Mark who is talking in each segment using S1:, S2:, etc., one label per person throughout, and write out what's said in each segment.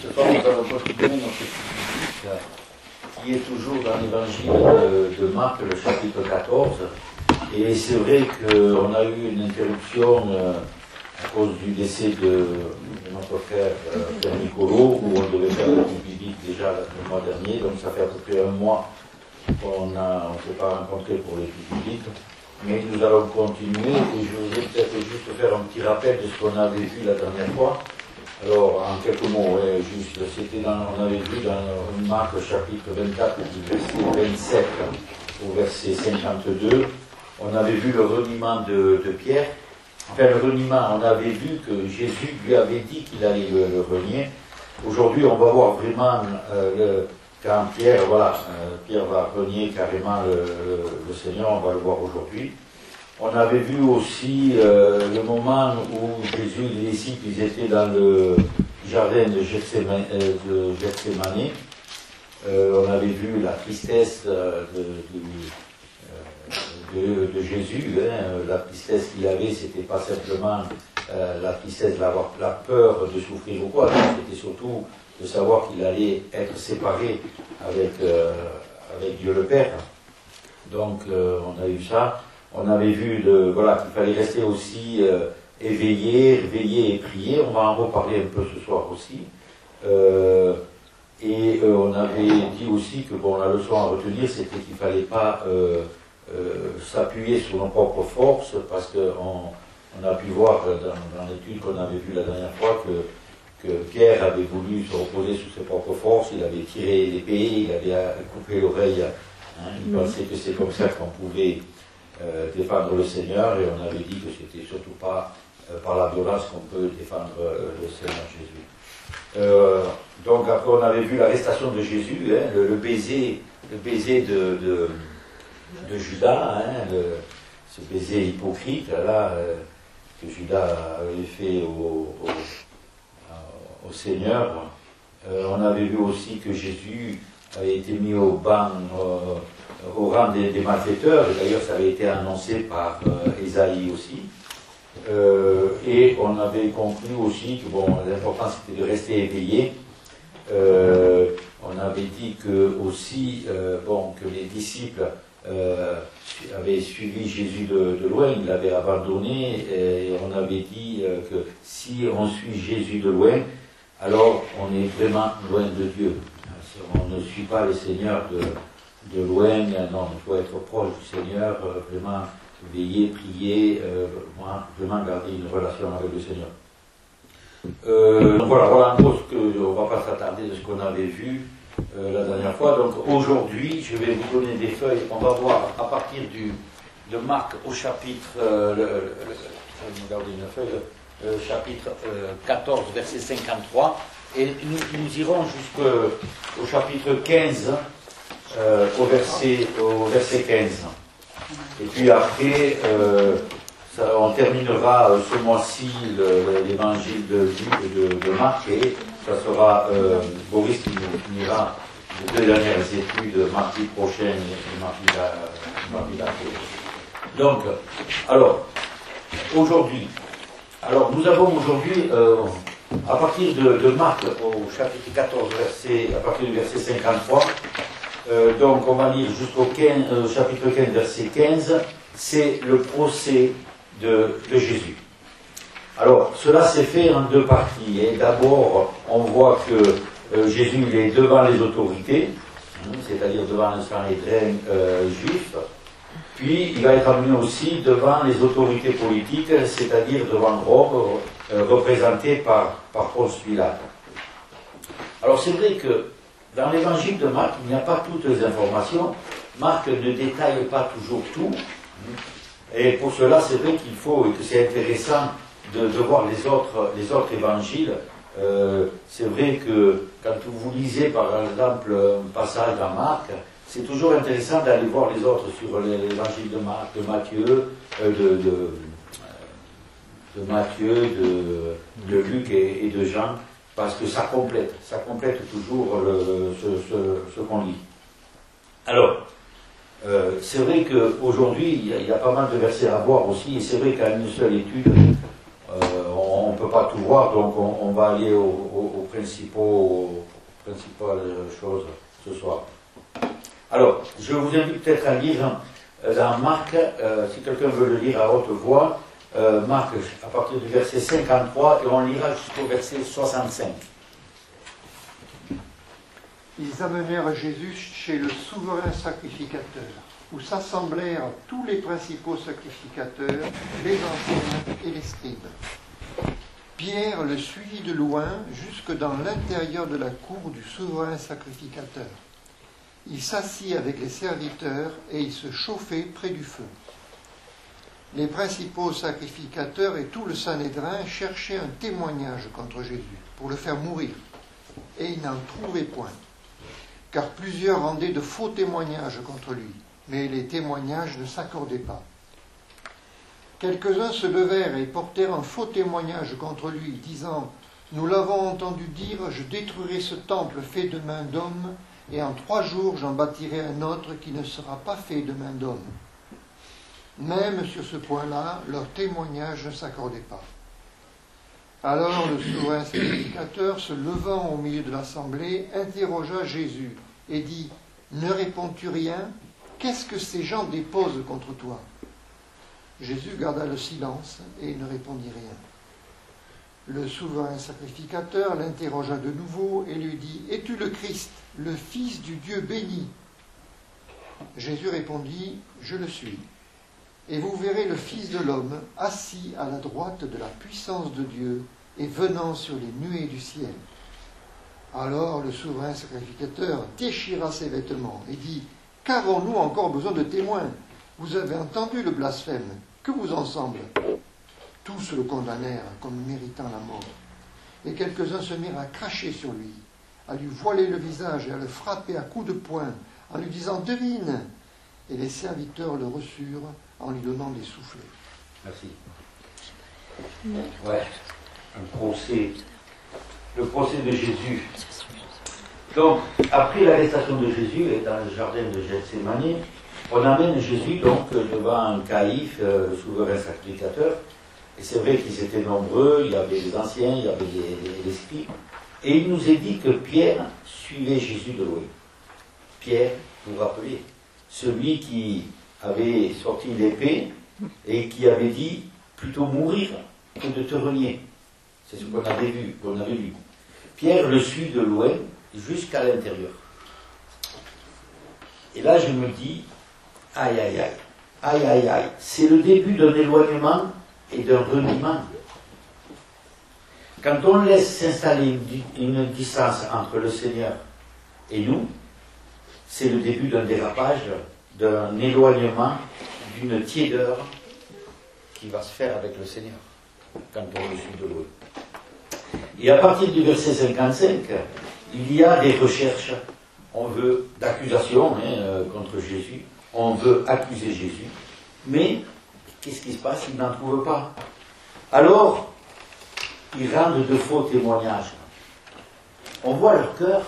S1: ce soir, nous allons continuer notre étude qui est toujours dans l'évangile de Marc, le chapitre 14. Et c'est vrai qu'on a eu une interruption à cause du décès de notre frère Pierre Nicolo, où on devait faire le public déjà le mois dernier. Donc ça fait à peu près un mois qu'on ne s'est pas rencontré pour le public. Mais nous allons continuer et je voudrais peut-être juste faire un petit rappel de ce qu'on avait vu la dernière fois. Alors, en quelques mots, juste, on avait vu dans Marc chapitre 24, du verset 27 au verset 52, on avait vu le reniement de Pierre. Enfin, le reniement, on avait vu que Jésus lui avait dit qu'il allait le renier. Aujourd'hui, on va voir vraiment quand Pierre, Pierre va renier carrément le Seigneur, on va le voir aujourd'hui. On avait vu aussi le moment où Jésus et les disciples ils étaient dans le jardin de Gethsémani. On avait vu la tristesse de Jésus. La tristesse qu'il avait, c'était pas simplement la tristesse d'avoir la peur de souffrir ou quoi, c'était surtout de savoir qu'il allait être séparé avec Dieu le Père. Donc on a eu ça. On avait vu qu'il fallait rester aussi éveillé, veiller et prier. On va en reparler un peu ce soir aussi. On avait dit aussi que la leçon à retenir, c'était qu'il ne fallait pas s'appuyer sur nos propres forces, parce qu'on a pu voir dans l'étude qu'on avait vue la dernière fois que Pierre avait voulu se reposer sur ses propres forces, il avait tiré l'épée, il avait coupé l'oreille. Il pensait que c'est comme ça qu'on pouvait défendre le Seigneur, et on avait dit que c'était surtout pas par la violence qu'on peut défendre le Seigneur Jésus. Donc après on avait vu l'arrestation de Jésus, le baiser de Judas, ce baiser hypocrite là que Judas avait fait au Seigneur. On avait vu aussi que Jésus avait été mis au rang des malfaiteurs, et d'ailleurs ça avait été annoncé par Ésaïe aussi. Et on avait conclu aussi que l'important c'était de rester éveillé. On avait dit que aussi que les disciples avaient suivi Jésus de loin, ils l'avaient abandonné, et on avait dit que si on suit Jésus de loin, alors on est vraiment loin de Dieu. On ne suit pas le Seigneur de loin, non, il faut être proche du Seigneur, vraiment veiller, prier, vraiment garder une relation avec le Seigneur. Voilà en gros on ne va pas s'attarder de ce qu'on avait vu la dernière fois. Donc aujourd'hui, je vais vous donner des feuilles, on va voir à partir de Marc au chapitre, chapitre 14, verset 53, et nous irons jusqu'au chapitre 15, au verset 15. Et puis après, on terminera ce mois-ci l'évangile de Marc, et ça sera Boris qui nous finira les deux dernières études, mardi prochain et mardi d'après. Donc, alors, aujourd'hui, nous avons aujourd'hui, à partir de Marc au chapitre 14, à partir du verset 53, donc on va lire jusqu'au chapitre 15, verset 15, c'est le procès de Jésus. Alors, cela s'est fait en deux parties. Et d'abord, on voit que Jésus il est devant les autorités, c'est-à-dire devant le Sanhédrin juif, puis il va être amené aussi devant les autorités politiques, c'est-à-dire devant Rome, représenté par Ponce Pilate. Alors c'est vrai que dans l'évangile de Marc, il n'y a pas toutes les informations. Marc ne détaille pas toujours tout. Et pour cela, c'est vrai qu'il faut, et que c'est intéressant de voir les autres évangiles. C'est vrai que quand vous lisez par exemple un passage dans Marc, c'est toujours intéressant d'aller voir les autres sur l'évangile de Marc, de Matthieu, de Luc et de Jean, parce que ça complète toujours ce qu'on lit. Alors, c'est vrai qu'aujourd'hui, il y a pas mal de versets à voir aussi, et c'est vrai qu'à une seule étude, on ne peut pas tout voir, donc on va aller au principales choses ce soir. Alors, je vous invite peut-être à lire dans Marc, si quelqu'un veut le lire à haute voix, Marc, à partir du verset 53, et on lira jusqu'au verset 65.
S2: Ils amenèrent Jésus chez le souverain sacrificateur, où s'assemblèrent tous les principaux sacrificateurs, les anciens et les scribes. Pierre le suivit de loin jusque dans l'intérieur de la cour du souverain sacrificateur. Il s'assit avec les serviteurs et il se chauffait près du feu. Les principaux sacrificateurs et tout le Sanhédrin cherchaient un témoignage contre Jésus pour le faire mourir, et ils n'en trouvaient point, car plusieurs rendaient de faux témoignages contre lui, mais les témoignages ne s'accordaient pas. Quelques-uns se levèrent et portèrent un faux témoignage contre lui, disant « Nous l'avons entendu dire, je détruirai ce temple fait de main d'homme, et en 3 jours j'en bâtirai un autre qui ne sera pas fait de main d'homme. » Même sur ce point-là, leur témoignage ne s'accordait pas. Alors le souverain sacrificateur, se levant au milieu de l'assemblée, interrogea Jésus et dit « Ne réponds-tu rien? Qu'est-ce que ces gens déposent contre toi ?» Jésus garda le silence et il ne répondit rien. Le souverain sacrificateur l'interrogea de nouveau et lui dit « Es-tu le Christ, le Fils du Dieu béni ?» Jésus répondit « Je le suis. Et vous verrez le Fils de l'homme assis à la droite de la puissance de Dieu et venant sur les nuées du ciel. » Alors le souverain sacrificateur déchira ses vêtements et dit « Qu'avons-nous encore besoin de témoins? Vous avez entendu le blasphème. Que vous en semble ?» Tous le condamnèrent comme méritant la mort. Et quelques-uns se mirent à cracher sur lui, à lui voiler le visage et à le frapper à coups de poing, en lui disant « Devine !» Et les serviteurs le reçurent en lui donnant des soufflets.
S1: Merci. Ouais, un procès. Le procès de Jésus. Donc, après l'arrestation de Jésus, et dans le jardin de Gethsémani, on amène Jésus donc devant un Caïphe, le souverain sacrificateur. Et c'est vrai qu'ils étaient nombreux, il y avait les anciens, il y avait les scribes. Et il nous est dit que Pierre suivait Jésus de loin. Pierre, vous vous rappelez, celui qui avait sorti l'épée et qui avait dit plutôt mourir que de te renier. C'est ce qu'on avait vu, qu'on avait lu. Pierre le suit de loin jusqu'à l'intérieur. Et là je me dis, aïe aïe aïe, aïe aïe aïe, c'est le début d'un éloignement et d'un reniement. Quand on laisse s'installer une distance entre le Seigneur et nous, c'est le début d'un dérapage, d'un éloignement, d'une tiédeur qui va se faire avec le Seigneur, quand on le suit de loin. Et à partir du verset 55, il y a des recherches, on veut d'accusations contre Jésus, on veut accuser Jésus, mais qu'est-ce qui se passe? Ils n'en trouvent pas. Alors, ils rendent de faux témoignages. On voit leur cœur.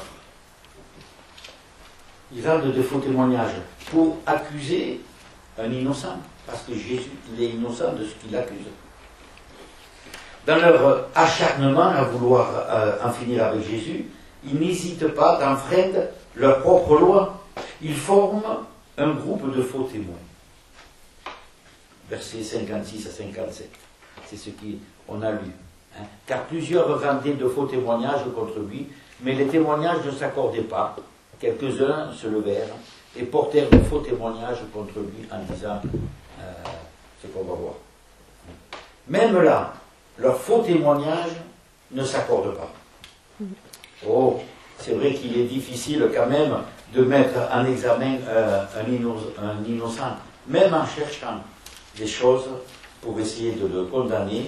S1: Ils rendent de faux témoignages pour accuser un innocent, parce que Jésus, il est innocent de ce qu'il accuse. Dans leur acharnement à vouloir en finir avec Jésus, ils n'hésitent pas d'enfreindre leur propre loi. Ils forment un groupe de faux témoins. Versets 56 à 57. C'est ce qu'on a lu. Car plusieurs rendaient de faux témoignages contre lui, mais les témoignages ne s'accordaient pas. Quelques-uns se levèrent et portèrent de faux témoignages contre lui en disant ce qu'on va voir. Même là, leurs faux témoignages ne s'accordent pas. Oh, c'est vrai qu'il est difficile quand même de mettre en examen un innocent, même en cherchant des choses pour essayer de le condamner,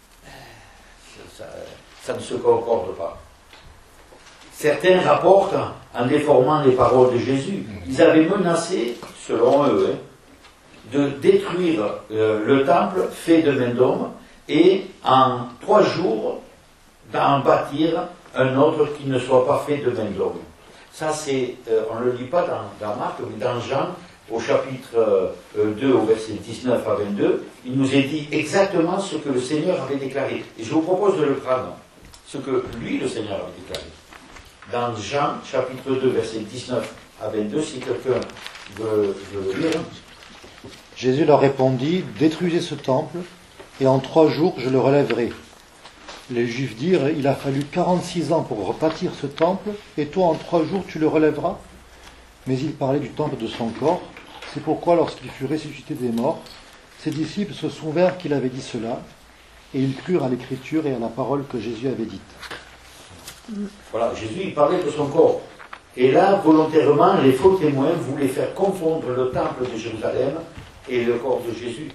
S1: ça ne se concorde pas. Certains rapportent, en déformant les paroles de Jésus, ils avaient menacé, selon eux, de détruire le temple fait de main d'homme et en 3 jours d'en bâtir un autre qui ne soit pas fait de main d'homme. Ça, c'est, on ne le lit pas dans Marc, mais dans Jean, au chapitre 2, au verset 19 à 22, il nous est dit exactement ce que le Seigneur avait déclaré. Et je vous propose de le prendre. ce que lui, le Seigneur, avait déclaré. Dans Jean, chapitre 2, versets 19 à 22, si quelqu'un veut le lire.
S2: Jésus leur répondit, détruisez ce temple, et en 3 jours je le relèverai. Les Juifs dirent, il a fallu 46 ans pour rebâtir ce temple, et toi en 3 jours tu le relèveras. Mais il parlait du temple de son corps. C'est pourquoi lorsqu'il fut ressuscité des morts, ses disciples se souvinrent qu'il avait dit cela, et ils crurent à l'écriture et à la parole que Jésus avait dite.
S1: Voilà, Jésus, il parlait de son corps. Et là, volontairement, les faux témoins voulaient faire confondre le temple de Jérusalem et le corps de Jésus.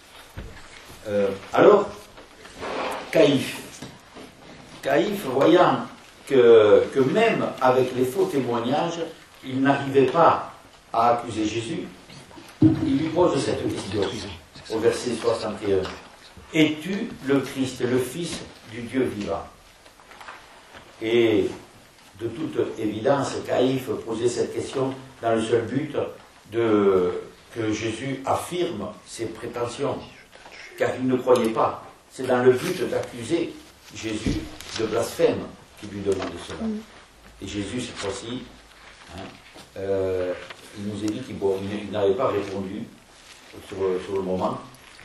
S1: Alors, Caïphe, voyant que même avec les faux témoignages, il n'arrivait pas à accuser Jésus, il lui pose cette question au verset 61. Es-tu le Christ, le Fils du Dieu vivant? Et de toute évidence, Caïphe posait cette question dans le seul but que Jésus affirme ses prétentions, car il ne croyait pas. C'est dans le but d'accuser Jésus de blasphème qu'il lui demande cela. Et Jésus, cette fois-ci, il nous a dit qu'il n'avait pas répondu sur le moment.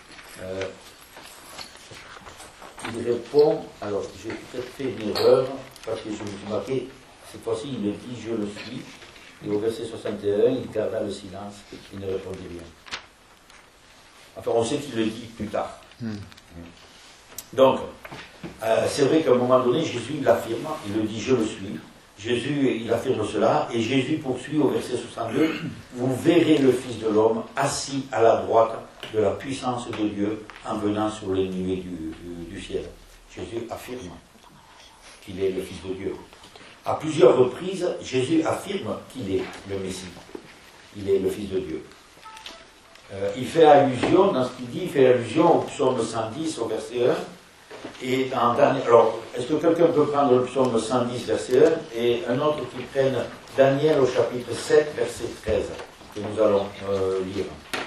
S1: Il répond, alors j'ai peut-être fait une erreur, parce que je me suis marqué, cette fois-ci il me dit je le suis, et au verset 61, il garda le silence, et il ne répondit rien. Enfin, on sait qu'il le dit plus tard. Donc, c'est vrai qu'à un moment donné, Jésus il affirme, il le dit je le suis, Jésus il affirme cela, et Jésus poursuit au verset 62, vous verrez le Fils de l'homme assis à la droite de la puissance de Dieu en venant sur les nuées du ciel. Jésus affirme qu'il est le Fils de Dieu. À plusieurs reprises, Jésus affirme qu'il est le Messie. Il est le Fils de Dieu. Il fait allusion, dans ce qu'il dit, il fait allusion au psaume 110, au verset 1. Et en dernier, alors, est-ce que quelqu'un peut prendre le psaume 110, verset 1, et un autre qui prenne Daniel au chapitre 7, verset 13, que nous allons lire.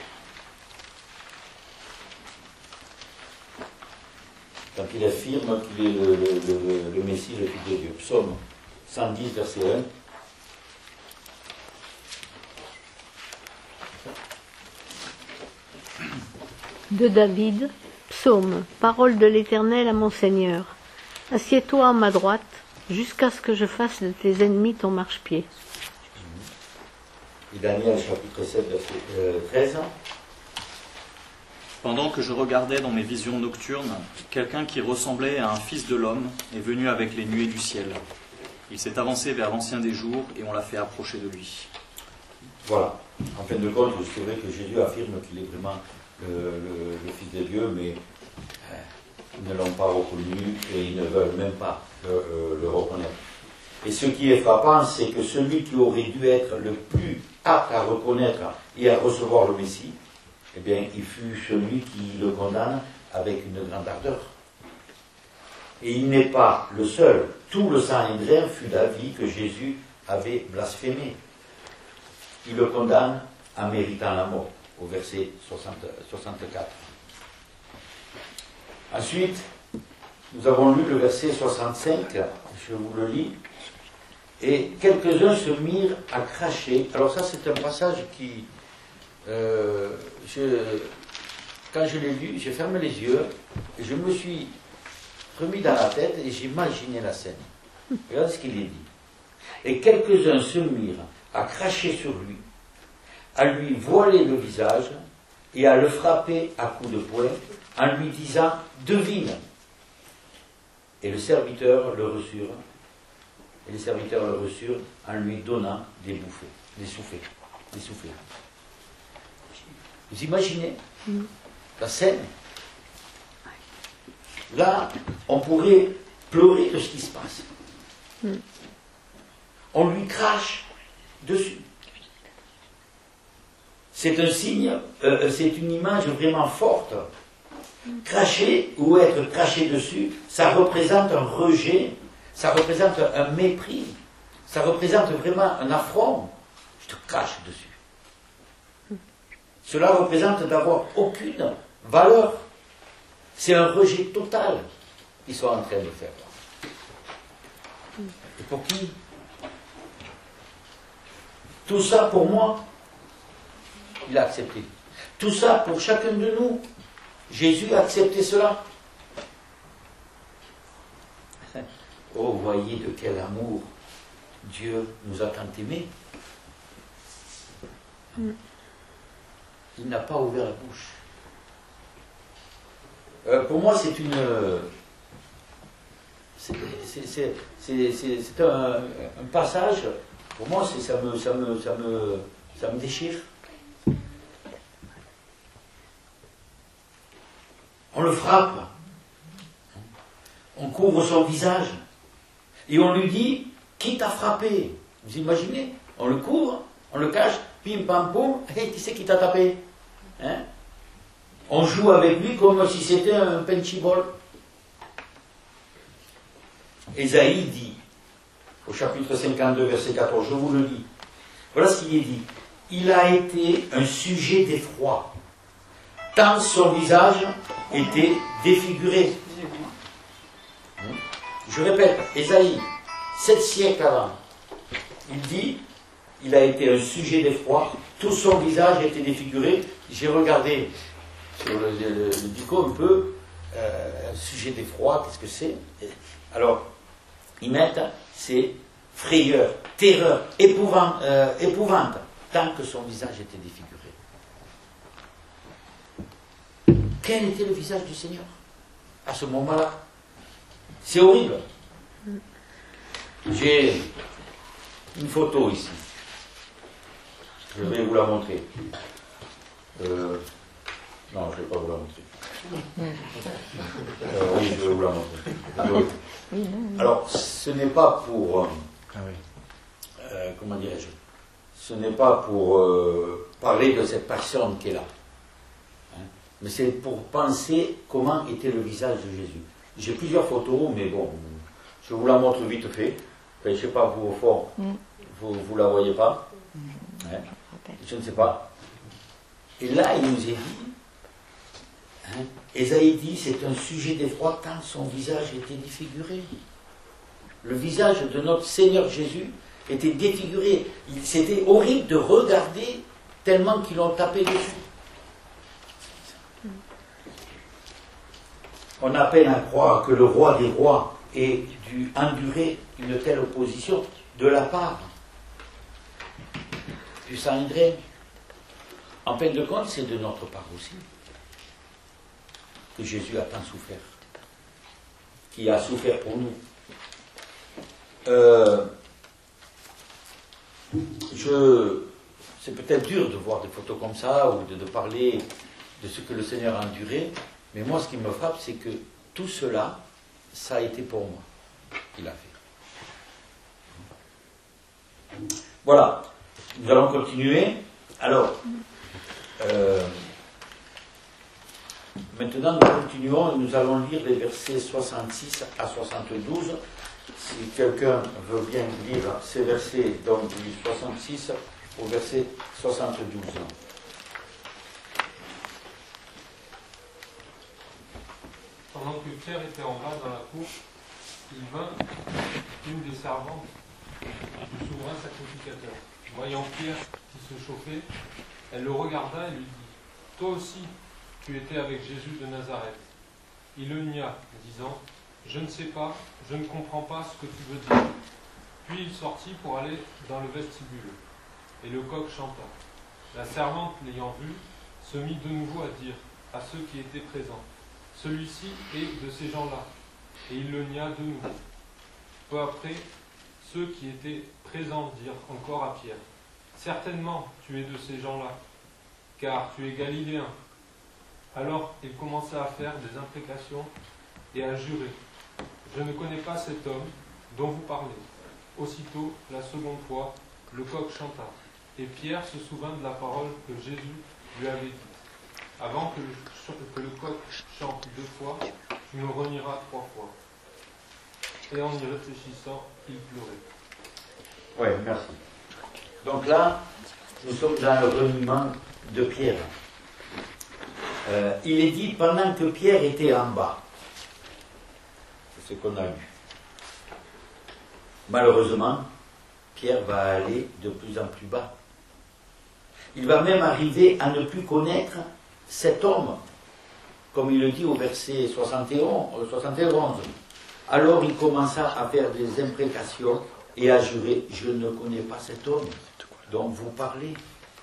S1: Quand il affirme qu'il est le Messie, le Fils de Dieu. Psaume 110, verset 1.
S3: De David, psaume, parole de l'Éternel à mon Seigneur. Assieds-toi à ma droite, jusqu'à ce que je fasse de tes ennemis ton marchepied.
S1: Et Daniel, chapitre 7, verset 13.
S4: Pendant que je regardais dans mes visions nocturnes, quelqu'un qui ressemblait à un fils de l'homme est venu avec les nuées du ciel. Il s'est avancé vers l'Ancien des jours et on l'a fait approcher de lui.
S1: Voilà. En fin de compte, c'est vrai que Jésus affirme qu'il est vraiment le Fils de Dieu, mais ils ne l'ont pas reconnu et ils ne veulent même pas le reconnaître. Et ce qui est frappant, c'est que celui qui aurait dû être le plus apte à reconnaître et à recevoir le Messie, eh bien, il fut celui qui le condamne avec une grande ardeur. Et il n'est pas le seul. Tout le Sanhédrin fut d'avis que Jésus avait blasphémé. Il le condamne en méritant la mort, au verset 64. Ensuite, nous avons lu le verset 65, je vous le lis. Et quelques-uns se mirent à cracher. Alors ça, c'est un passage qui... quand je l'ai lu, j'ai fermé les yeux et je me suis remis dans la tête et j'imaginais la scène. Regardez ce qu'il est dit. Et quelques-uns se mirent à cracher sur lui, à lui voiler le visage et à le frapper à coups de poing en lui disant « Devine !» Et les serviteurs le reçurent en lui donnant des bouffées, des soufflets. Vous imaginez la scène? Là, on pourrait pleurer de ce qui se passe. On lui crache dessus. C'est un signe, c'est une image vraiment forte. Cracher ou être craché dessus, ça représente un rejet, ça représente un mépris, ça représente vraiment un affront. Je te crache dessus. Cela représente d'avoir aucune valeur. C'est un rejet total qu'ils sont en train de faire. Et pour qui? Tout ça pour moi, il a accepté. Tout ça pour chacun de nous, Jésus a accepté cela. Oh, voyez de quel amour Dieu nous a tant aimés. Il n'a pas ouvert la bouche. Pour moi, c'est une... c'est un passage, pour moi, ça me déchire. On le frappe, on couvre son visage, et on lui dit, qui t'a frappé? Vous imaginez? On le couvre, on le cache, pim pam poum, et qui c'est qui t'a tapé? Hein? On joue avec lui comme si c'était un penchibol. Ésaïe dit, au chapitre 52, verset 14, je vous le dis, voilà ce qu'il est dit. Il a été un sujet d'effroi, tant son visage était défiguré. Je répète, Ésaïe, 7 siècles avant, il dit, il a été un sujet d'effroi, tout son visage était défiguré. J'ai regardé sur le dico un peu, un sujet d'effroi, qu'est-ce que c'est? Alors, ils mettent, c'est frayeur, terreur, épouvante, tant que son visage était défiguré. Quel était le visage du Seigneur à ce moment-là? C'est horrible. J'ai une photo ici. Je vais vous la montrer. Non, je ne vais pas vous la montrer. Oui, je vais vous la montrer. Alors, ce n'est pas pour... comment dirais-je? Ce n'est pas pour parler de cette personne qui est là. Hein, mais c'est pour penser comment était le visage de Jésus. J'ai plusieurs photos, mais bon, je vous la montre vite fait. Enfin, je ne sais pas, vous au fond, vous la voyez pas? Hein, je ne sais pas. Et là, il nous est dit, hein, Ésaïe dit, c'est un sujet d'effroi tant son visage était défiguré. Le visage de notre Seigneur Jésus était défiguré. C'était horrible de regarder tellement qu'ils l'ont tapé dessus. On a peine à croire que le roi des rois ait dû endurer une telle opposition de la part du Sanhédrin. En fin de compte, c'est de notre part aussi que Jésus a tant souffert, qui a souffert pour nous. C'est peut-être dur de voir des photos comme ça ou de parler de ce que le Seigneur a enduré, mais moi ce qui me frappe, c'est que tout cela, ça a été pour moi qu'il a fait. Voilà, nous allons continuer. Alors, maintenant nous continuons et nous allons lire les versets 66 à 72. Si quelqu'un veut bien lire ces versets, donc du 66 au verset 72.
S5: Pendant que Pierre était en bas dans la cour, il vint une des servantes du souverain sacrificateur. Voyant Pierre qui se chauffait, elle le regarda et lui dit, « Toi aussi, tu étais avec Jésus de Nazareth. » Il le nia, disant, « Je ne sais pas, je ne comprends pas ce que tu veux dire. » Puis il sortit pour aller dans le vestibule, et le coq chanta. La servante, l'ayant vu, se mit de nouveau à dire à ceux qui étaient présents, « Celui-ci est de ces gens-là. » Et il le nia de nouveau. Peu après, ceux qui étaient présents dirent encore à Pierre, « Certainement, tu es de ces gens-là, car tu es galiléen. » Alors il commença à faire des imprécations et à jurer, « Je ne connais pas cet homme dont vous parlez. » Aussitôt, la seconde fois, le coq chanta, et Pierre se souvint de la parole que Jésus lui avait dite. « Avant que le coq chante 2 fois, tu me renieras 3 fois. » Et en y réfléchissant, il pleurait.
S1: Oui, merci. Donc là, nous sommes dans le reniement de Pierre. Il est dit pendant que Pierre était en bas. C'est ce qu'on a lu. malheureusement, Pierre va aller de plus en plus bas. Il va même arriver à ne plus connaître cet homme, comme il le dit au verset 71. Alors il commença à faire des imprécations et à jurer, je ne connais pas cet homme dont vous parlez.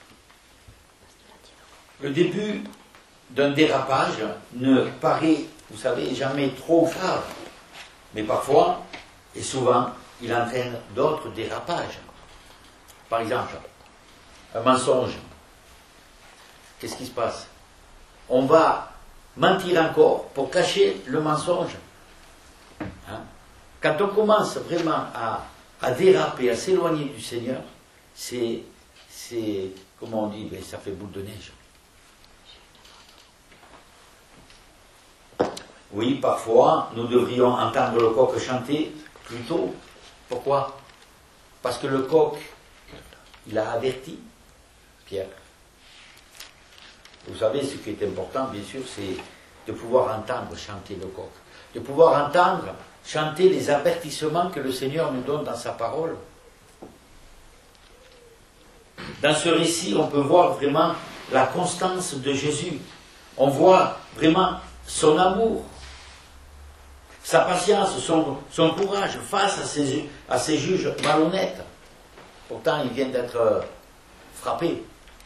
S1: Le début d'un dérapage ne paraît, vous savez, jamais trop grave, mais parfois, et souvent, il entraîne d'autres dérapages. Par exemple, un mensonge. Qu'est-ce qui se passe? On va mentir encore pour cacher le mensonge. Hein? Quand on commence vraiment à déraper, à s'éloigner du Seigneur, c'est comment on dit, ça fait boule de neige. Oui, parfois, nous devrions entendre le coq chanter plus tôt. Pourquoi? Parce que le coq, il a averti Pierre. Vous savez, ce qui est important, bien sûr, c'est de pouvoir entendre chanter le coq. De pouvoir entendre chanter les avertissements que le Seigneur nous donne dans sa parole. Dans ce récit, on peut voir vraiment la constance de Jésus. On voit vraiment son amour, sa patience, son courage face à ces juges malhonnêtes. Pourtant, il vient d'être frappé.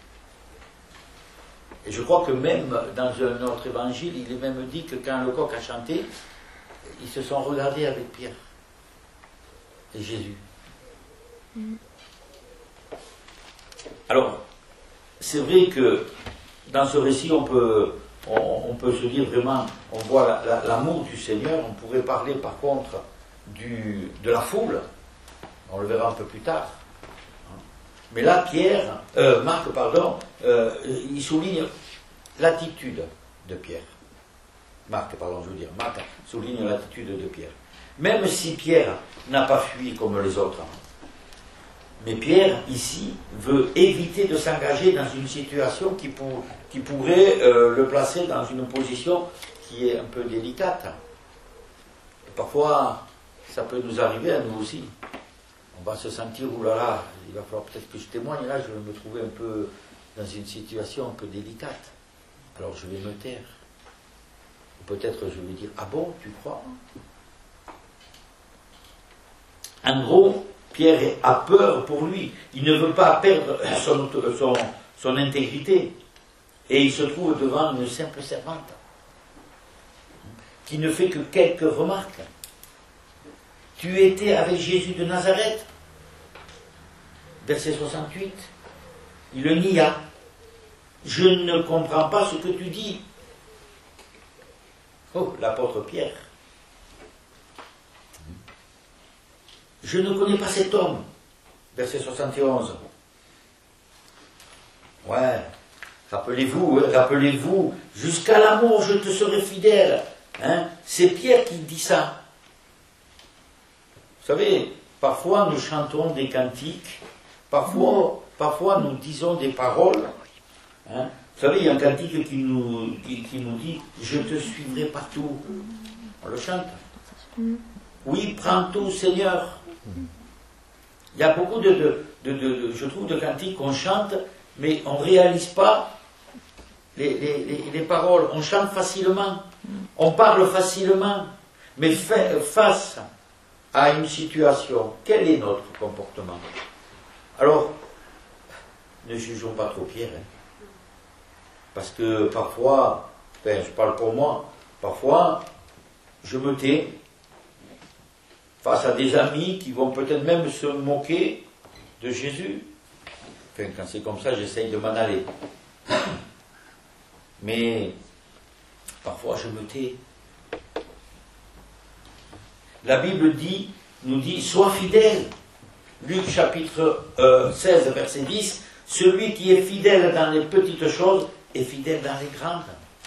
S1: Et je crois que même dans un autre évangile, il est même dit que quand le coq a chanté, ils se sont regardés avec Pierre et Jésus. Alors, c'est vrai que dans ce récit, on peut se dire vraiment, on voit l'amour du Seigneur. On pourrait parler par contre de la foule. On le verra un peu plus tard. Mais là, Marc, il souligne l'attitude de Pierre. Marc souligne l'attitude de Pierre. Même si Pierre n'a pas fui comme les autres. Mais Pierre, ici, veut éviter de s'engager dans une situation qui pourrait le placer dans une position qui est un peu délicate. Et parfois, ça peut nous arriver à nous aussi. On va se sentir, oulala, il va falloir peut-être que je témoigne, là, je vais me trouver un peu dans une situation un peu délicate. Alors je vais me taire. Ou peut-être je vais dire, ah bon, tu crois? En gros, Pierre a peur pour lui. Il ne veut pas perdre son intégrité. Et il se trouve devant une simple servante qui ne fait que quelques remarques. Tu étais avec Jésus de Nazareth. Verset 68. Il le nia. Je ne comprends pas ce que tu dis. Oh, l'apôtre Pierre. Je ne connais pas cet homme. Verset 71. Ouais. Rappelez-vous, jusqu'à la mort je te serai fidèle. Hein? C'est Pierre qui dit ça. Vous savez, parfois nous chantons des cantiques, parfois nous disons des paroles. Hein? Vous savez, il y a un cantique qui nous dit « Je te suivrai partout ». On le chante. Oui, prends tout, Seigneur. Il y a beaucoup je trouve, de cantiques qu'on chante, mais on ne réalise pas les paroles. On chante facilement, on parle facilement, mais face à une situation, quel est notre comportement? Alors, ne jugeons pas trop Pierre, hein. Parce que parfois, je parle pour moi, parfois, je me tais face à des amis qui vont peut-être même se moquer de Jésus. Enfin, quand c'est comme ça, j'essaye de m'en aller. Mais parfois, je me tais. La Bible nous dit, sois fidèle. Luc chapitre 16, verset 10, celui qui est fidèle dans les petites choses est fidèle dans les grandes.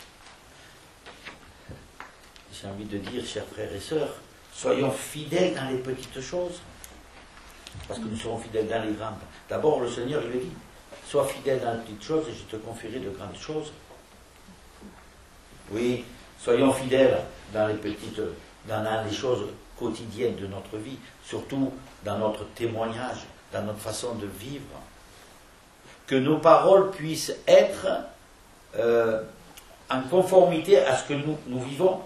S1: J'ai envie de dire, chers frères et sœurs, soyons fidèles dans les petites choses, parce que nous serons fidèles dans les grandes. D'abord, le Seigneur, il le dit, sois fidèle dans les petites choses et je te confierai de grandes choses. Oui, soyons fidèles dans les petites, dans les choses quotidienne de notre vie, surtout dans notre témoignage, dans notre façon de vivre. Que nos paroles puissent être en conformité à ce que nous vivons.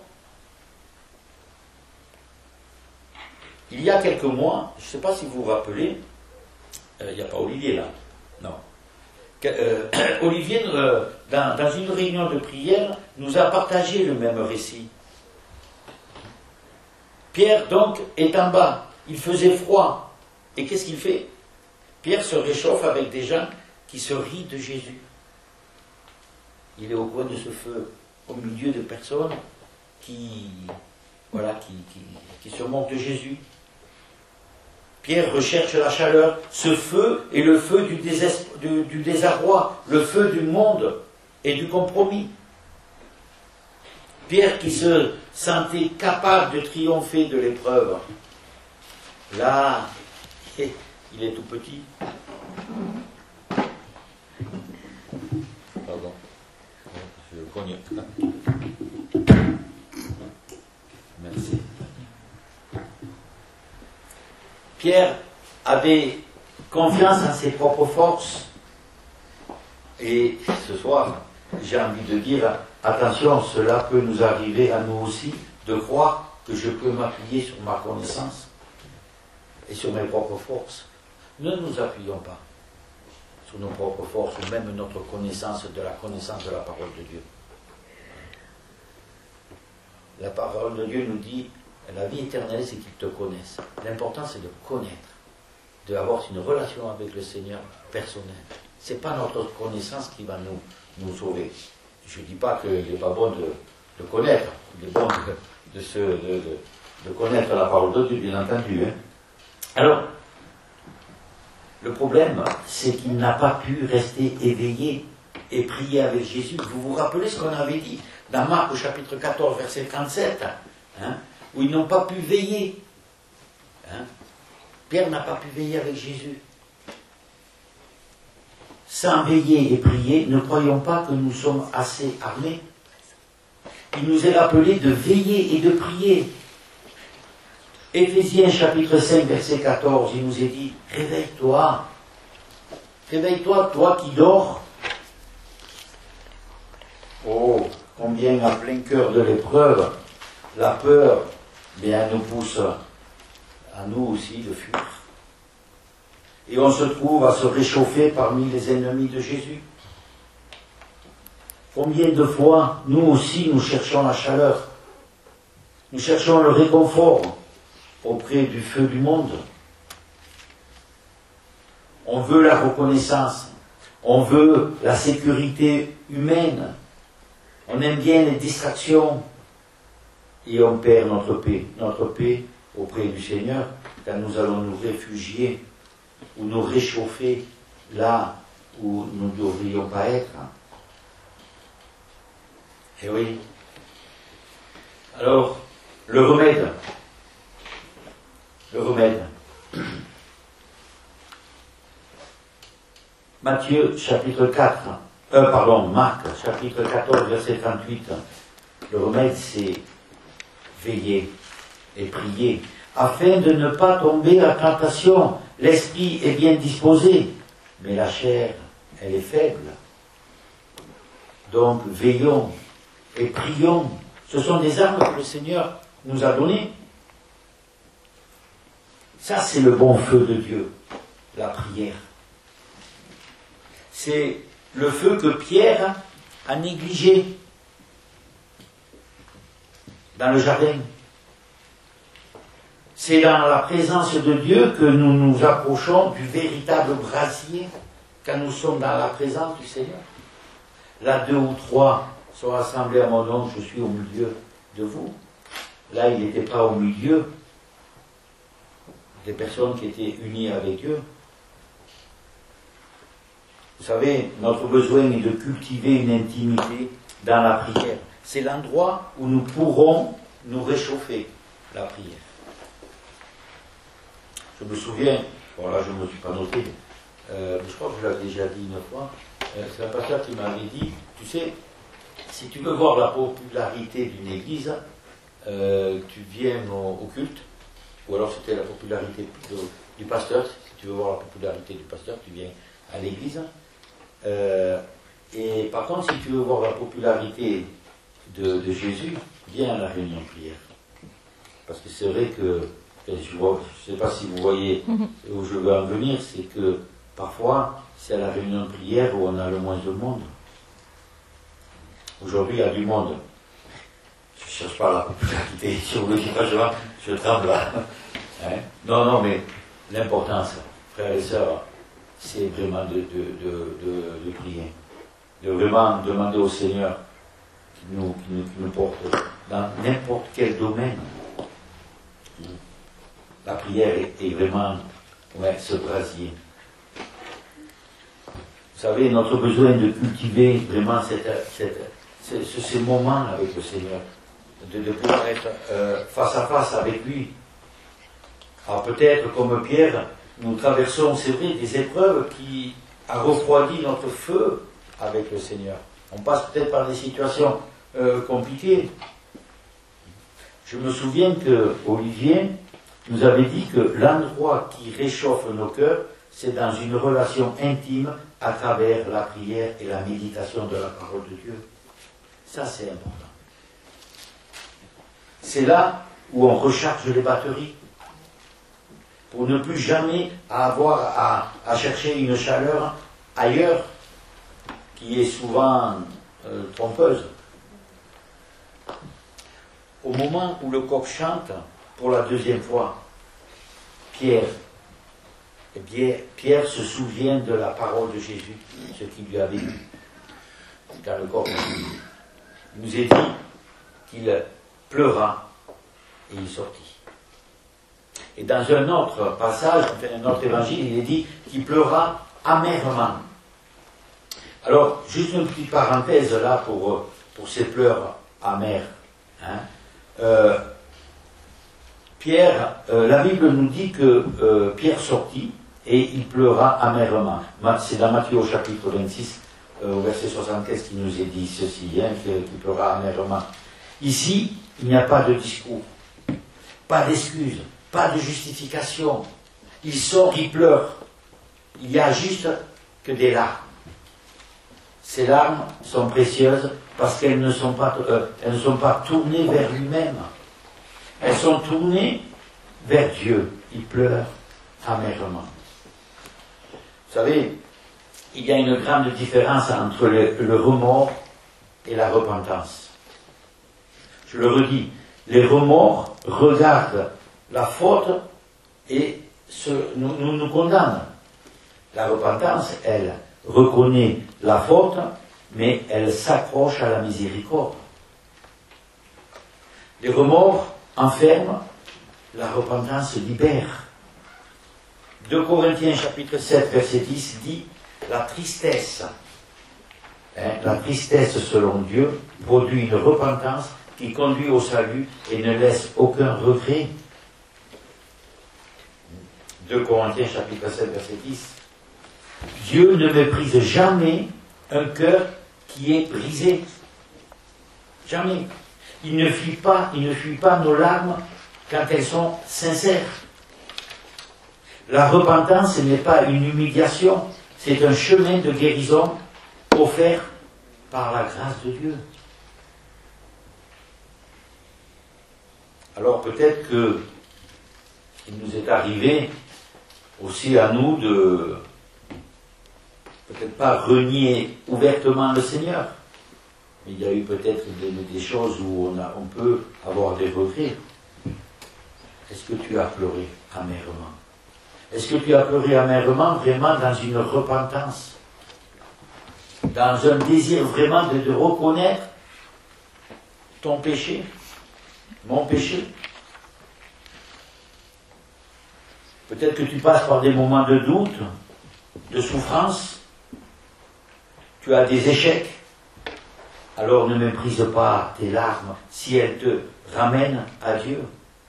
S1: Il y a quelques mois, je ne sais pas si vous vous rappelez, il n'y a pas Olivier là, non. Olivier, dans une réunion de prière, nous a partagé le même récit. Pierre, donc, est en bas. Il faisait froid. Et qu'est-ce qu'il fait? Pierre se réchauffe avec des gens qui se rient de Jésus. Il est au coin de ce feu, au milieu de personnes qui se moquent de Jésus. Pierre recherche la chaleur. Ce feu est le feu du désarroi, le feu du monde et du compromis. Pierre qui se sentait capable de triompher de l'épreuve. Là, il est tout petit. Pardon. Je cogne. Merci. Pierre avait confiance en ses propres forces. Et ce soir, j'ai envie de dire, attention, cela peut nous arriver à nous aussi, de croire que je peux m'appuyer sur ma connaissance et sur mes propres forces. Ne nous appuyons pas sur nos propres forces, ou même notre connaissance de la parole de Dieu. La parole de Dieu nous dit, la vie éternelle, c'est qu'ils te connaissent. L'important, c'est de connaître, d'avoir une relation avec le Seigneur personnelle. Ce n'est pas notre connaissance qui va nous sauver. Je ne dis pas qu'il n'est pas bon de connaître. Il est bon de connaître la parole de Dieu, bien entendu. Hein. Alors, le problème, c'est qu'il n'a pas pu rester éveillé et prier avec Jésus. Vous vous rappelez ce qu'on avait dit dans Marc au chapitre 14, verset 37, hein, où ils n'ont pas pu veiller. Hein. Pierre n'a pas pu veiller avec Jésus. Sans veiller et prier, ne croyons pas que nous sommes assez armés. Il nous est rappelé de veiller et de prier. Éphésiens chapitre 5, verset 14, il nous est dit, réveille-toi. Réveille-toi, toi qui dors. Oh, combien à plein cœur de l'épreuve, la peur, bien, nous pousse à nous aussi de fuir. Et on se trouve à se réchauffer parmi les ennemis de Jésus. Combien de fois, nous aussi, nous cherchons la chaleur. Nous cherchons le réconfort auprès du feu du monde. On veut la reconnaissance. On veut la sécurité humaine. On aime bien les distractions. Et on perd notre paix. Notre paix auprès du Seigneur, quand nous allons nous réfugier ou nous réchauffer là où nous ne devrions pas être. Eh oui. Alors, le remède. Le remède. Matthieu, chapitre 4. Marc, chapitre 14, verset 38. Le remède, c'est veiller et prier, afin de ne pas tomber à tentation. L'esprit est bien disposé, mais la chair, elle est faible. Donc, veillons et prions. Ce sont des armes que le Seigneur nous a données. Ça, c'est le bon feu de Dieu, la prière. C'est le feu que Pierre a négligé dans le jardin. C'est dans la présence de Dieu que nous nous approchons du véritable brasier quand nous sommes dans la présence du Seigneur. Là, 2 ou 3 sont rassemblés à mon nom, je suis au milieu de vous. Là, il n'était pas au milieu des personnes qui étaient unies avec Dieu. Vous savez, notre besoin est de cultiver une intimité dans la prière. C'est l'endroit où nous pourrons nous réchauffer, la prière. Je me souviens, bon là je ne me suis pas noté, je crois que je l'avais déjà dit une fois, c'est un pasteur qui m'avait dit, tu sais, si tu veux voir la popularité d'une église, tu viens au culte ou alors c'était la popularité du pasteur. Si tu veux voir la popularité du pasteur, tu viens à l'église. Et par contre, si tu veux voir la popularité de Jésus, viens à la réunion de prière. Parce que c'est vrai que, je ne sais pas si vous voyez où je veux en venir, c'est que parfois, c'est à la réunion de prière où on a le moins de monde. Aujourd'hui, il y a du monde. Je ne cherche pas la popularité. Si vous le dites pas, je tremble là. Hein? Non, mais l'importance, frères et sœurs, c'est vraiment de prier. De vraiment demander au Seigneur qu'il nous porte dans n'importe quel domaine. La prière est vraiment ce brasier. Vous savez, notre besoin de cultiver vraiment ces moments avec le Seigneur, de pouvoir être face à face avec lui. Alors peut-être, comme Pierre, nous traversons, c'est vrai, des épreuves qui a refroidi notre feu avec le Seigneur. On passe peut-être par des situations compliquées. Je me souviens que Olivier nous avait dit que l'endroit qui réchauffe nos cœurs, c'est dans une relation intime à travers la prière et la méditation de la parole de Dieu. Ça, c'est important. C'est là où on recharge les batteries pour ne plus jamais avoir à chercher une chaleur ailleurs qui est souvent trompeuse. Au moment où le coq chante pour la deuxième fois, Pierre se souvient de la parole de Jésus, ce qu'il lui avait dit. Quand le coq nous est dit qu'il pleura et il sortit. Et dans un autre passage, un autre évangile, il est dit qu'il pleura amèrement. Alors, juste une petite parenthèse là pour ces pleurs amers. Hein. Pierre, la Bible nous dit que Pierre sortit et il pleura amèrement. C'est dans Matthieu au chapitre 26, au verset 75, qui nous est dit ceci, hein, qu'il pleura amèrement. Ici, il n'y a pas de discours, pas d'excuses, pas de justification. Il sort, il pleure. Il n'y a juste que des larmes. Ces larmes sont précieuses parce qu'elles ne sont pas tournées vers lui-même. Elles sont tournées vers Dieu. Il pleure amèrement. Vous savez, il y a une grande différence entre le remords et la repentance. Je le redis, les remords regardent la faute et nous condamnent. La repentance, elle, reconnaît la faute, mais elle s'accroche à la miséricorde. Les remords enferment, la repentance libère. 2 Corinthiens chapitre 7 verset 10 dit la tristesse selon Dieu produit une repentance qui conduit au salut et ne laisse aucun regret. 2 Corinthiens chapitre 7 verset 10. Dieu ne méprise jamais un cœur qui est brisé. Jamais. Il ne fuit pas nos larmes quand elles sont sincères. La repentance n'est pas une humiliation, c'est un chemin de guérison offert par la grâce de Dieu. Alors peut-être que il nous est arrivé aussi à nous de peut-être pas renier ouvertement le Seigneur, mais il y a eu peut-être des choses où on peut avoir des regrets. Est-ce que tu as pleuré amèrement? Est-ce que tu as pleuré amèrement vraiment dans une repentance? Dans un désir vraiment de reconnaître ton péché, mon péché? Peut-être que tu passes par des moments de doute, de souffrance, tu as des échecs, alors ne méprise pas tes larmes si elles te ramènent à Dieu.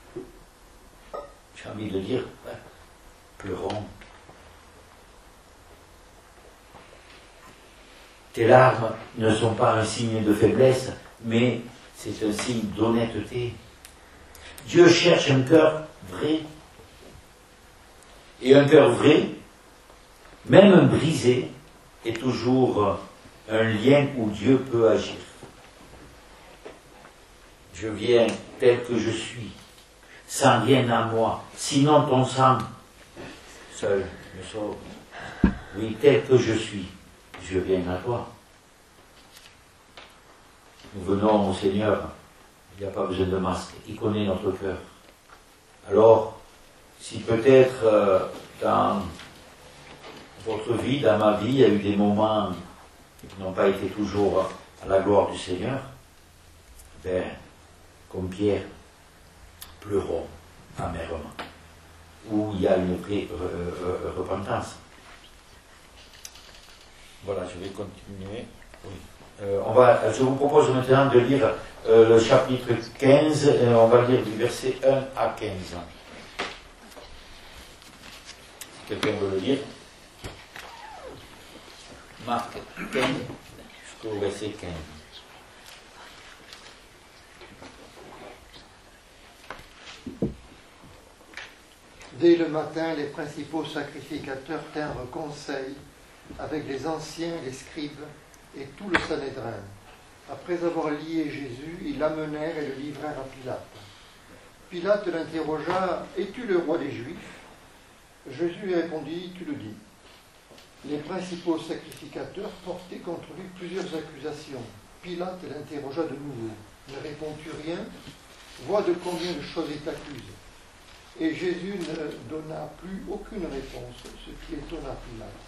S1: J'ai envie de dire, pleurons. Tes larmes ne sont pas un signe de faiblesse, mais c'est un signe d'honnêteté. Dieu cherche un cœur vrai Et un cœur vrai, même brisé, est toujours un lien où Dieu peut agir. Je viens tel que je suis, sans rien à moi, sinon ton sang seul me sauve. Oui, tel que je suis, je viens à toi. Nous venons au Seigneur, il n'y a pas besoin de masque, il connaît notre cœur. Alors, si peut-être dans votre vie, dans ma vie, il y a eu des moments qui n'ont pas été toujours à la gloire du Seigneur, ben, comme Pierre, pleurons amèrement, où il y a une vraie repentance. Voilà, je vais continuer. Oui. Je vous propose maintenant de lire le chapitre 15, et on va lire du verset 1 à 15. Quelqu'un veut le lire? Marc 15, jusqu'au verset 15.
S2: Dès le matin, les principaux sacrificateurs tinrent conseil avec les anciens, les scribes et tout le Sanhédrin. Après avoir lié Jésus, ils l'amenèrent et le livrèrent à Pilate. Pilate l'interrogea « Es-tu le roi des Juifs ?» Jésus lui répondit « Tu le dis ». Les principaux sacrificateurs portaient contre lui plusieurs accusations. Pilate l'interrogea de nouveau. « Ne réponds-tu rien? Vois de combien de choses il t'accuse. » Et Jésus ne donna plus aucune réponse, ce qui étonna Pilate.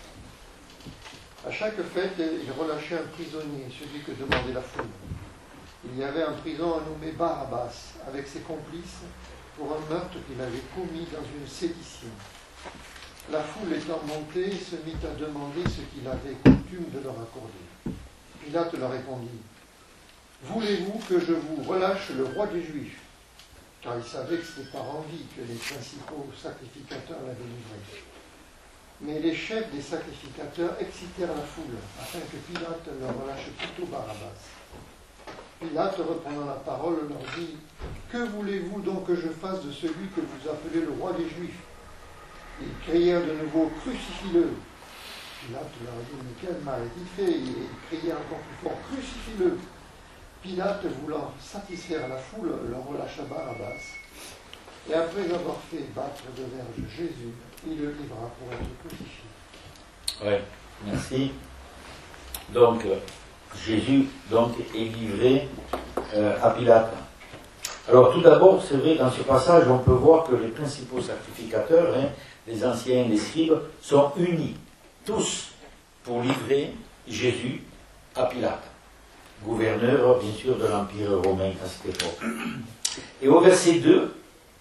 S2: À chaque fête, il relâchait un prisonnier, celui que demandait la foule. Il y avait en prison un nommé Barabbas, avec ses complices, pour un meurtre qu'il avait commis dans une sédition. La foule étant montée, se mit à demander ce qu'il avait coutume de leur accorder. Pilate leur répondit, « Voulez-vous que je vous relâche le roi des Juifs ?» Car il savait que c'était par envie que les principaux sacrificateurs l'avaient livré. Mais les chefs des sacrificateurs excitèrent la foule, afin que Pilate leur relâche plutôt Barabbas. Pilate, reprenant la parole, leur dit, « Que voulez-vous donc que je fasse de celui que vous appelez le roi des Juifs ?» Ils crièrent de nouveau, « Crucifie-le » Pilate leur dit, « Mais quel mal est-il fait ?» Ils crièrent encore plus fort, « Crucifie-le » Pilate, voulant satisfaire la foule, leur relâcha Barabbas. Et après avoir fait battre de verge Jésus, il le livra pour être crucifié.
S1: Oui, merci. Donc, Jésus est livré à Pilate. Alors, tout d'abord, c'est vrai, dans ce passage, on peut voir que les principaux sacrificateurs, les anciens et les scribes, sont unis, tous, pour livrer Jésus à Pilate, gouverneur, bien sûr, de l'Empire romain à cette époque. Et au verset 2,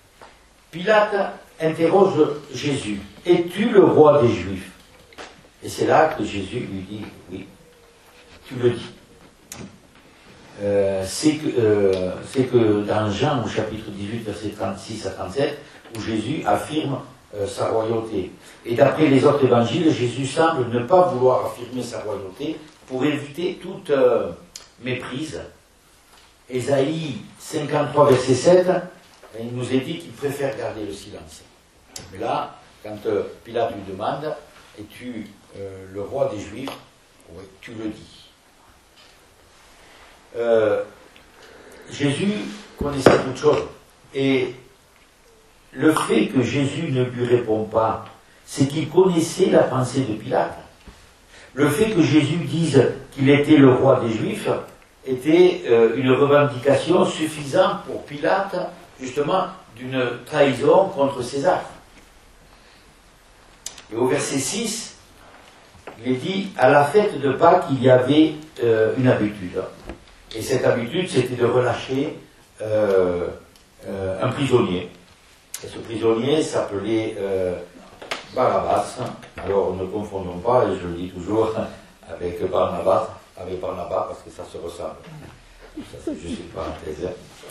S1: Pilate interroge Jésus, « Es-tu le roi des Juifs ?» Et c'est là que Jésus lui dit, « Oui, tu le dis. » C'est que dans Jean, au chapitre 18, versets 36 à 37, où Jésus affirme sa royauté. Et d'après les autres évangiles, Jésus semble ne pas vouloir affirmer sa royauté pour éviter toute méprise. Ésaïe 53, verset 7, il nous est dit qu'il préfère garder le silence. Mais là, quand Pilate lui demande, « Es-tu le roi des Juifs ?» Oui, tu le dis. Jésus connaissait toutes choses. Et le fait que Jésus ne lui répond pas, c'est qu'il connaissait la pensée de Pilate. Le fait que Jésus dise qu'il était le roi des Juifs était une revendication suffisante pour Pilate, justement, d'une trahison contre César. Et au verset 6, il est dit, à la fête de Pâques, il y avait une habitude. Et cette habitude, c'était de relâcher un prisonnier. Et ce prisonnier s'appelait Barabbas. Alors ne confondons pas, et je le dis toujours, avec Barnabas, parce que ça se ressemble. Ça, c'est juste une parenthèse.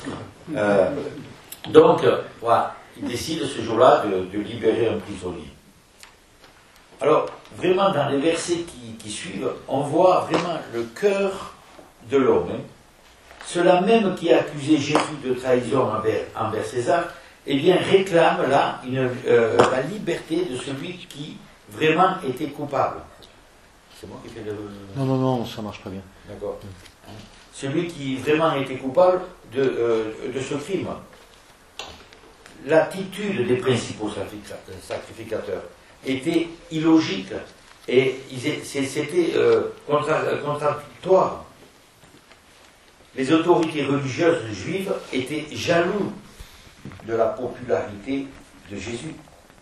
S1: Donc, voilà, il décide ce jour-là de libérer un prisonnier. Alors, vraiment, dans les versets qui suivent, on voit vraiment le cœur de l'homme. Cela même qui accusait Jésus de trahison envers César eh bien, réclame là la liberté de celui qui vraiment était coupable. C'est moi qui fais le...
S6: Non, ça marche pas bien.
S1: D'accord. Celui qui vraiment était coupable de ce crime. L'attitude des principaux sacrificateurs était illogique et c'était contradictoire. Les autorités religieuses juives étaient jaloux de la popularité de Jésus.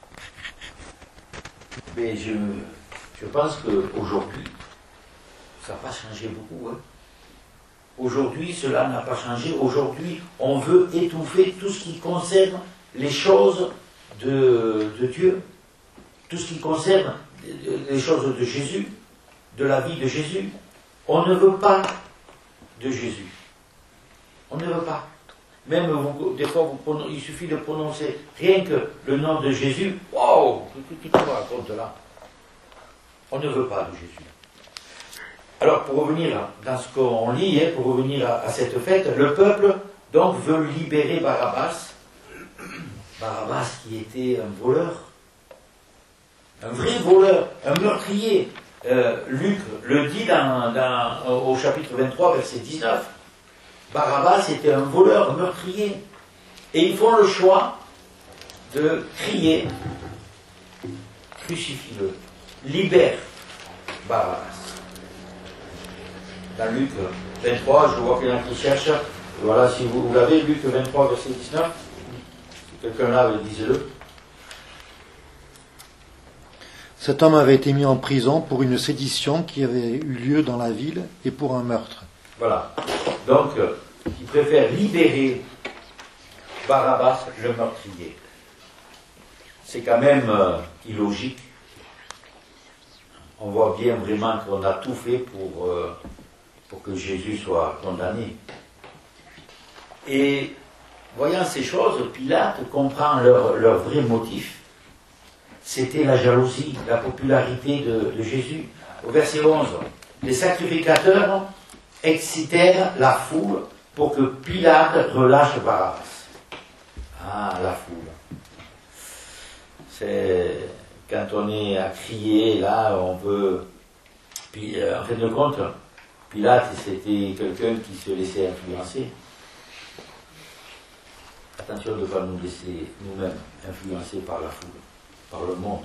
S1: Mais je pense qu'aujourd'hui, ça n'a pas changé beaucoup. Hein. Aujourd'hui, cela n'a pas changé. Aujourd'hui, on veut étouffer tout ce qui concerne les choses de Dieu, tout ce qui concerne les choses de Jésus, de la vie de Jésus. On ne veut pas de Jésus. On ne veut pas. Même des fois, il suffit de prononcer rien que le nom de Jésus. Wow! Qu'est-ce que tu racontes là? On ne veut pas de Jésus. Alors, pour revenir dans ce qu'on lit, pour revenir à cette fête, le peuple donc veut libérer Barabbas. Barabbas qui était un voleur, un vrai voleur, un meurtrier. Luc le dit au chapitre 23, verset 19. Barabbas était un voleur, un meurtrier. Et ils font le choix de crier, crucifie-le, libère Barabbas. Dans Luc 23, je vois qu'il y en a qui cherchent. Voilà, si vous l'avez, Luc 23, verset 19. Si quelqu'un l'a, lisez-le.
S6: Cet homme avait été mis en prison pour une sédition qui avait eu lieu dans la ville et pour un meurtre.
S1: Voilà. Donc, il préfère libérer Barabbas, le meurtrier. C'est quand même illogique. On voit bien vraiment qu'on a tout fait pour que Jésus soit condamné. Et voyant ces choses, Pilate comprend leur vrai motif. C'était la jalousie, la popularité de Jésus. Au verset 11, les sacrificateurs excitèrent la foule pour que Pilate relâche Barabbas. Ah, la foule. C'est quand on est à crier, là, on veut... Puis, en fin de compte, Pilate, c'était quelqu'un qui se laissait influencer. Attention de ne pas nous laisser nous-mêmes influencer par la foule, par le monde.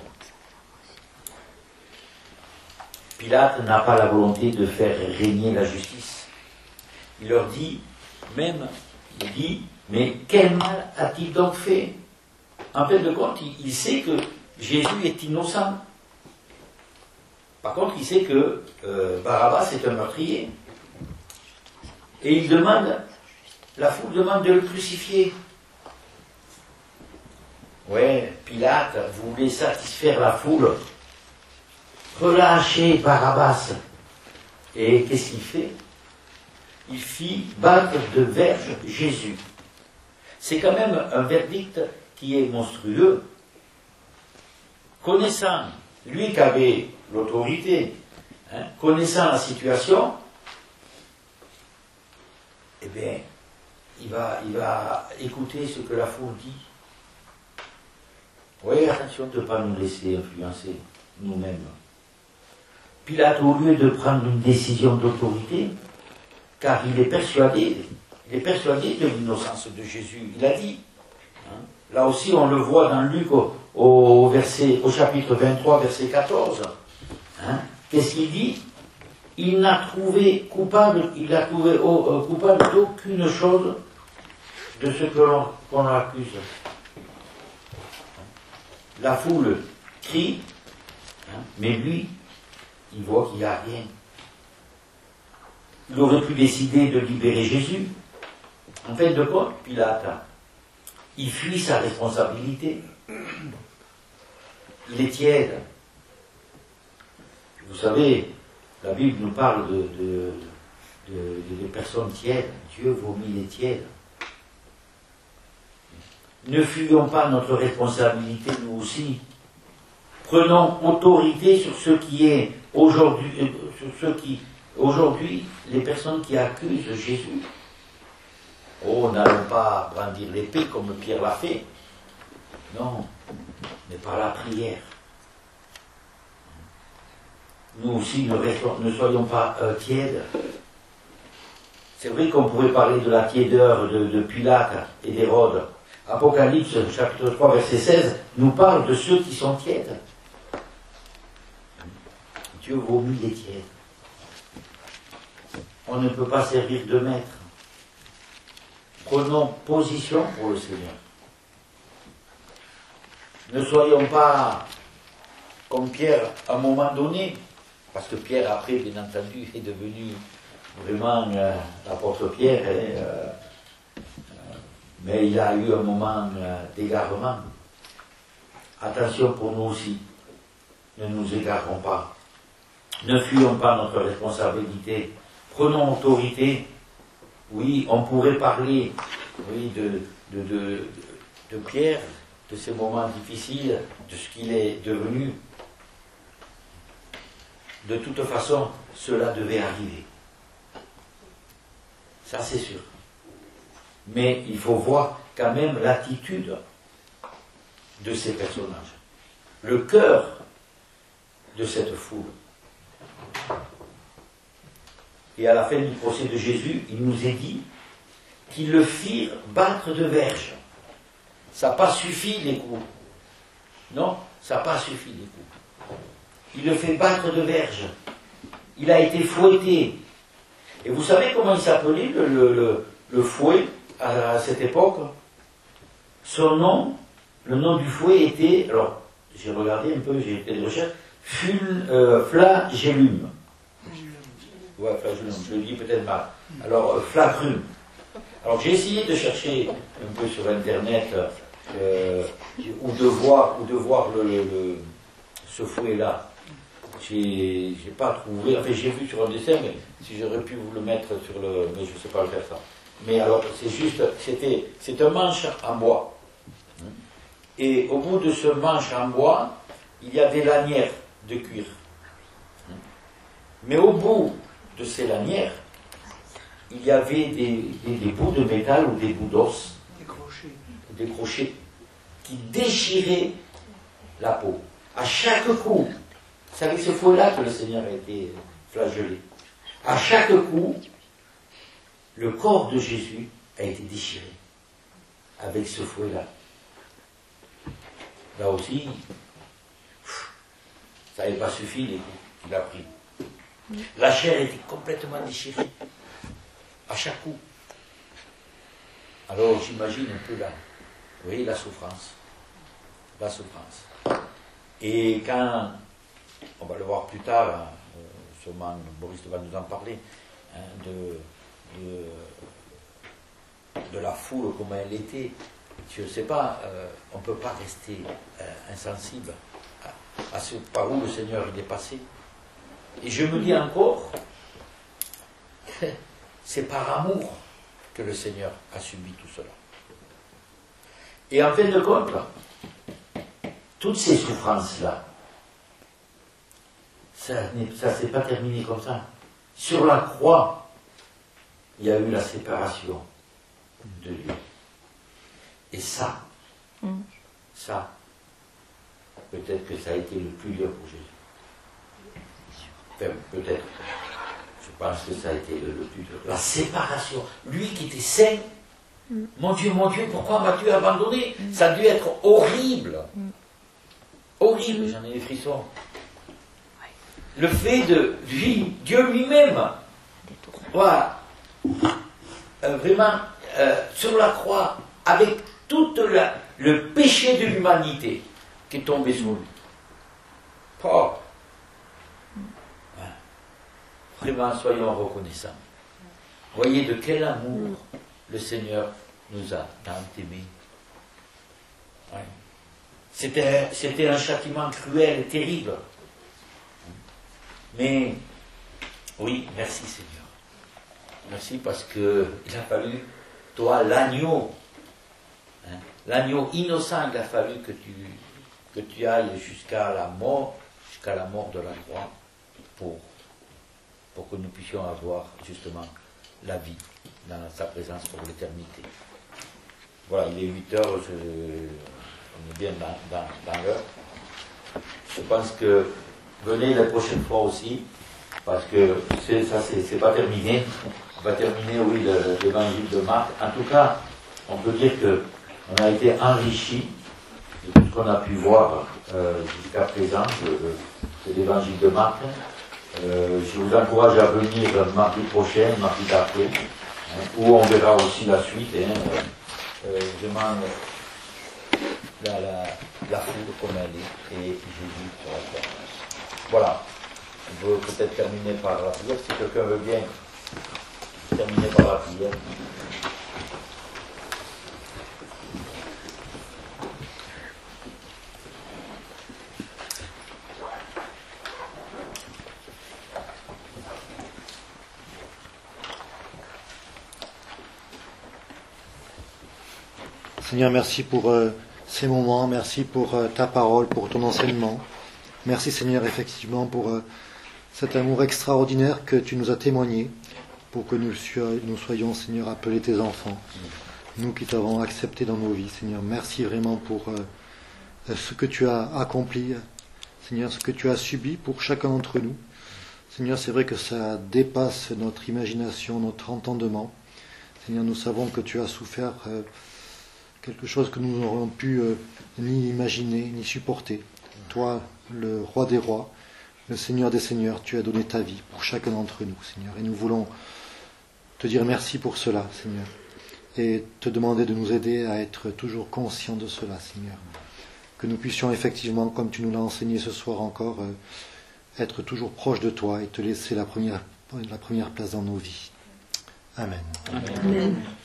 S1: Pilate n'a pas la volonté de faire régner la justice. Il leur dit, mais quel mal a-t-il donc fait? En fin de compte, il sait que Jésus est innocent. Par contre, il sait que Barabbas est un meurtrier. Et il demande, la foule demande de le crucifier. Ouais, Pilate voulait satisfaire la foule. Relâcher Barabbas. Et qu'est-ce qu'il fait? Il fit battre de verge Jésus. C'est quand même un verdict qui est monstrueux. Connaissant, lui qui avait l'autorité, connaissant la situation, eh bien, il va écouter ce que la foule dit. Oui, attention de ne pas nous laisser influencer nous-mêmes. Pilate, au lieu de prendre une décision d'autorité, car il est persuadé de l'innocence de Jésus, il a dit. Là aussi, on le voit dans Luc au chapitre 23, verset 14. Qu'est-ce qu'il dit? Il n'a trouvé coupable d'aucune chose de ce qu'on l'accuse. La foule crie, mais lui, il voit qu'il n'y a rien. Il aurait pu décider de libérer Jésus. En fin de compte, Pilate, il fuit sa responsabilité. Il est tiède. Vous savez, la Bible nous parle de personnes tièdes. Dieu vomit les tièdes. Ne fuyons pas notre responsabilité, nous aussi. Prenons autorité sur ce qui est aujourd'hui, les personnes qui accusent Jésus. Oh, n'allons pas brandir l'épée comme Pierre l'a fait. Non, mais par la prière. Nous aussi, ne soyons pas tièdes. C'est vrai qu'on pourrait parler de la tiédeur de Pilate et d'Hérode. Apocalypse, chapitre 3, verset 16, nous parle de ceux qui sont tièdes. Dieu vomit les tièdes. On ne peut pas servir de maître. Prenons position pour le Seigneur. Ne soyons pas comme Pierre à un moment donné, parce que Pierre après, bien entendu, est devenu vraiment l'apôtre Pierre, mais il a eu un moment d'égarement. Attention pour nous aussi, ne nous égarons pas, ne fuyons pas notre responsabilité, prenons autorité. Oui, on pourrait parler, oui, de Pierre, de ces moments difficiles, de ce qu'il est devenu. De toute façon, cela devait arriver. Ça, c'est sûr. Mais il faut voir quand même l'attitude de ces personnages. Le cœur de cette foule. Et à la fin du procès de Jésus, il nous est dit qu'ils le firent battre de verges. Ça n'a pas suffi les coups. Non, ça n'a pas suffi les coups. Il le fait battre de verges. Il a été fouetté. Et vous savez comment il s'appelait le fouet à cette époque? Son nom, le nom du fouet était, alors j'ai regardé un peu, j'ai fait des recherches, flagellum. Ouais, flagellum, je le dis peut-être mal. Alors, flagrum. Alors j'ai essayé de chercher un peu sur internet ou de voir ce fouet-là. J'ai pas trouvé, enfin j'ai vu sur un dessin, mais si j'aurais pu vous le mettre sur le, mais je ne sais pas le faire ça. Mais alors c'est juste, c'est un manche en bois. Et au bout de ce manche en bois, il y a des lanières de cuir. Mais au bout de ces lanières, il y avait des bouts de métal ou des bouts d'os, des crochets, qui déchiraient la peau. À chaque coup, c'est avec ce fouet-là que le Seigneur a été flagellé. À chaque coup, le corps de Jésus a été déchiré avec ce fouet-là. Là aussi, ça n'avait pas suffi les coups qu'il a pris. La chair était complètement déchirée à chaque coup. Alors j'imagine un peu là, vous voyez, la souffrance. La souffrance. Et quand, on va le voir plus tard, hein, sûrement Boris va nous en parler, hein, de la foule, comment elle était. Je ne sais pas, on ne peut pas rester insensible à ce par où le Seigneur il est passé. Et je me dis encore, c'est par amour que le Seigneur a subi tout cela. Et en fin de compte, toutes ces souffrances-là, ça ne s'est pas terminé comme ça. Sur la croix, il y a eu la séparation de lui. Et ça, peut-être que ça a été le plus dur pour Jésus. Enfin, peut-être. Je pense que ça a été le plus dur. La séparation. Lui qui était saint, mon Dieu, pourquoi m'as-tu abandonné? Ça a dû être horrible. Horrible, j'en ai des frissons. Le fait de lui, Dieu lui-même, voilà, vraiment, sur la croix, avec tout le péché de l'humanité qui est tombé sur lui. Oh. Vraiment, soyons reconnaissants. Voyez de quel amour le Seigneur nous a tant aimés. Ouais. C'était un châtiment cruel et terrible. Mais, oui, merci Seigneur. Merci parce qu'il a fallu, toi, l'agneau, hein, l'agneau innocent, il a fallu que tu ailles jusqu'à la mort de la croix, pour que nous puissions avoir justement la vie dans sa présence pour l'éternité. Voilà, il est 8 heures, on est bien dans l'heure. Je pense que venez la prochaine fois aussi, parce que c'est pas terminé. On va terminer, oui, l'évangile de Marc. En tout cas, on peut dire qu'on a été enrichi de tout ce qu'on a pu voir jusqu'à présent de l'évangile de Marc. Je vous encourage à venir mardi prochain, mardi d'après, où on verra aussi la suite, vraiment la foule comme elle est, et Jésus sur la terre. Voilà, on peut peut-être terminer par la prière, si quelqu'un veut bien terminer par la prière.
S6: Seigneur, merci pour ces moments, merci pour ta parole, pour ton enseignement. Merci Seigneur, effectivement, pour cet amour extraordinaire que tu nous as témoigné, pour que nous soyons, Seigneur, appelés tes enfants, nous qui t'avons accepté dans nos vies. Seigneur, merci vraiment pour ce que tu as accompli, Seigneur, ce que tu as subi pour chacun d'entre nous. Seigneur, c'est vrai que ça dépasse notre imagination, notre entendement. Seigneur, nous savons que tu as souffert quelque chose que nous n'aurions pu ni imaginer, ni supporter. Toi, le roi des rois, le Seigneur des seigneurs, tu as donné ta vie pour chacun d'entre nous, Seigneur. Et nous voulons te dire merci pour cela, Seigneur. Et te demander de nous aider à être toujours conscients de cela, Seigneur. Que nous puissions effectivement, comme tu nous l'as enseigné ce soir encore, être toujours proches de toi et te laisser la première place dans nos vies. Amen.
S3: Amen.